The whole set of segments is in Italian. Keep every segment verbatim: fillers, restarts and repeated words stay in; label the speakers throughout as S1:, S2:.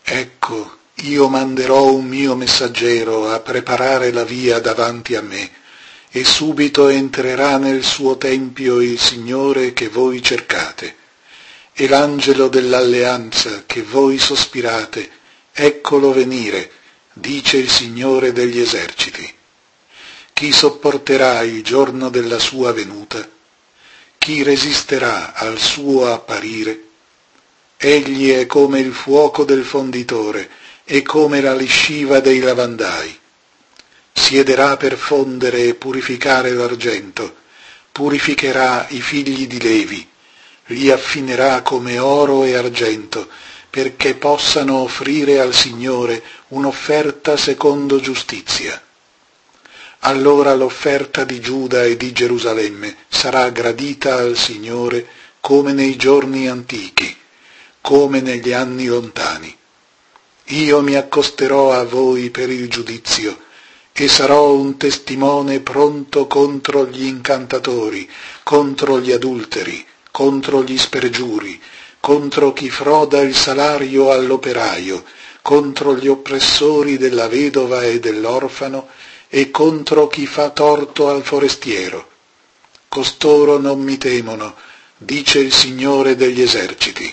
S1: Ecco, io manderò un mio messaggero a preparare la via davanti a me, e subito entrerà nel suo tempio il Signore che voi cercate. E l'angelo dell'alleanza che voi sospirate, eccolo venire, dice il Signore degli eserciti. Chi sopporterà il giorno della sua venuta? Chi resisterà al suo apparire? Egli è come il fuoco del fonditore e come la lisciva dei lavandai. Siederà per fondere e purificare l'argento, purificherà i figli di Levi, li affinerà come oro e argento, perché possano offrire al Signore un'offerta secondo giustizia. Allora l'offerta di Giuda e di Gerusalemme sarà gradita al Signore come nei giorni antichi, come negli anni lontani. Io mi accosterò a voi per il giudizio, e sarò un testimone pronto contro gli incantatori, contro gli adulteri, contro gli spergiuri, contro chi froda il salario all'operaio, contro gli oppressori della vedova e dell'orfano, e contro chi fa torto al forestiero. Costoro non mi temono, dice il Signore degli eserciti.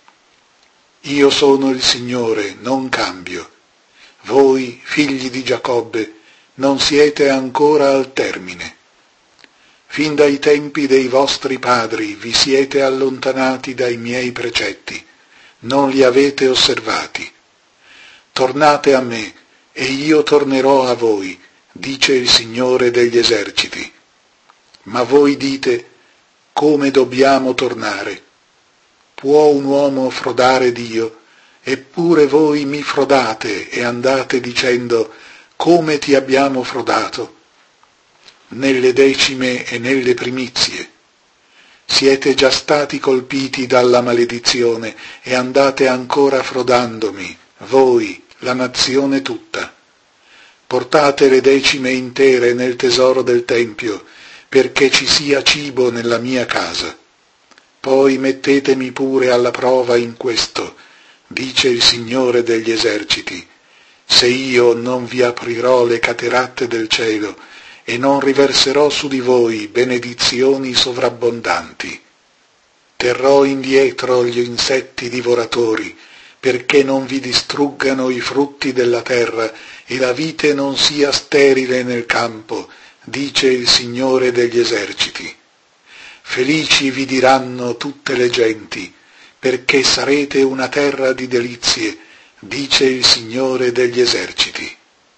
S1: Io sono il Signore, non cambio. Voi, figli di Giacobbe, non siete ancora al termine. Fin dai tempi dei vostri padri vi siete allontanati dai miei precetti, non li avete osservati. Tornate a me, e io tornerò a voi, dice il Signore degli eserciti. Ma voi dite, come dobbiamo tornare? Può un uomo frodare Dio? Eppure voi mi frodate e andate dicendo, come ti abbiamo frodato? Nelle decime e nelle primizie. Siete già stati colpiti dalla maledizione e andate ancora frodandomi, voi, la nazione tutta. Portate le decime intere nel tesoro del Tempio, perché ci sia cibo nella mia casa. Poi mettetemi pure alla prova in questo, dice il Signore degli eserciti, se io non vi aprirò le cateratte del cielo e non riverserò su di voi benedizioni sovrabbondanti. Terrò indietro gli insetti divoratori, perché non vi distruggano i frutti della terra e la vite non sia sterile nel campo, dice il Signore degli eserciti. Felici vi diranno tutte le genti, perché sarete una terra di delizie, dice il Signore degli eserciti.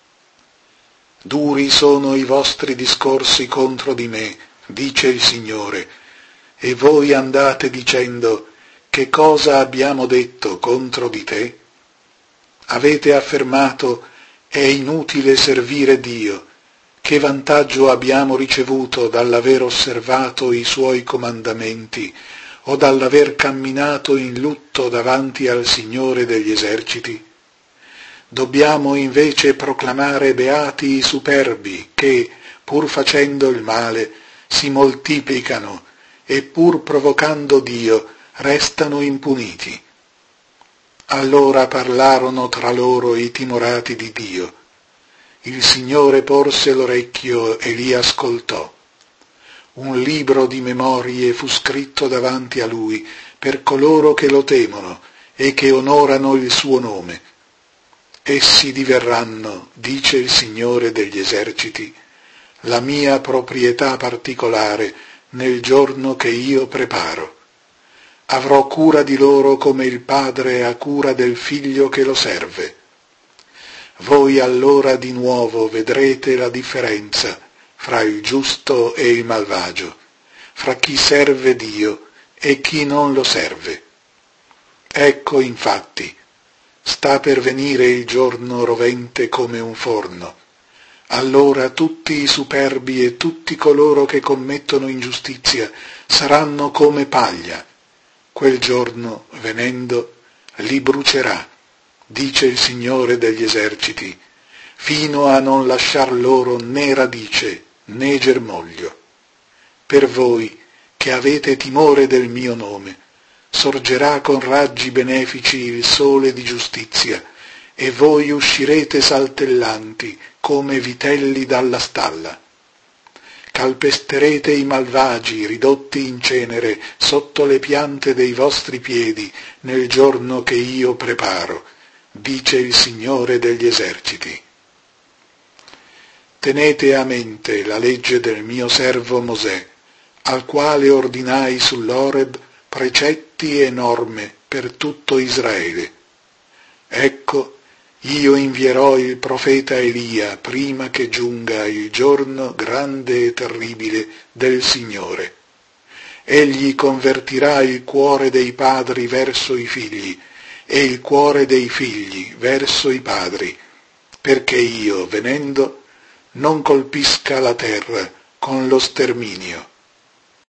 S1: Duri sono i vostri discorsi contro di me, dice il Signore, e voi andate dicendo, che cosa abbiamo detto contro di te? Avete affermato, è inutile servire Dio. Che vantaggio abbiamo ricevuto dall'aver osservato i suoi comandamenti o dall'aver camminato in lutto davanti al Signore degli eserciti? Dobbiamo invece proclamare beati i superbi che, pur facendo il male, si moltiplicano e pur provocando Dio restano impuniti. Allora parlarono tra loro i timorati di Dio. Il Signore porse l'orecchio e li ascoltò. Un libro di memorie fu scritto davanti a lui per coloro che lo temono e che onorano il suo nome. Essi diverranno, dice il Signore degli eserciti, la mia proprietà particolare nel giorno che io preparo. Avrò cura di loro come il padre ha cura del figlio che lo serve. Voi allora di nuovo vedrete la differenza fra il giusto e il malvagio, fra chi serve Dio e chi non lo serve. Ecco infatti, sta per venire il giorno rovente come un forno. Allora tutti i superbi e tutti coloro che commettono ingiustizia saranno come paglia. Quel giorno, venendo, li brucerà, dice il Signore degli eserciti, fino a non lasciar loro né radice né germoglio. Per voi, che avete timore del mio nome, sorgerà con raggi benefici il sole di giustizia, e voi uscirete saltellanti come vitelli dalla stalla. Calpesterete i malvagi ridotti in cenere sotto le piante dei vostri piedi nel giorno che io preparo, dice il Signore degli eserciti. Tenete a mente la legge del mio servo Mosè, al quale ordinai sull'Oreb precetti e norme per tutto Israele. Ecco, io invierò il profeta Elia prima che giunga il giorno grande e terribile del Signore. Egli convertirà il cuore dei padri verso i figli e il cuore dei figli verso i padri, perché io, venendo, non colpisca la terra con lo sterminio.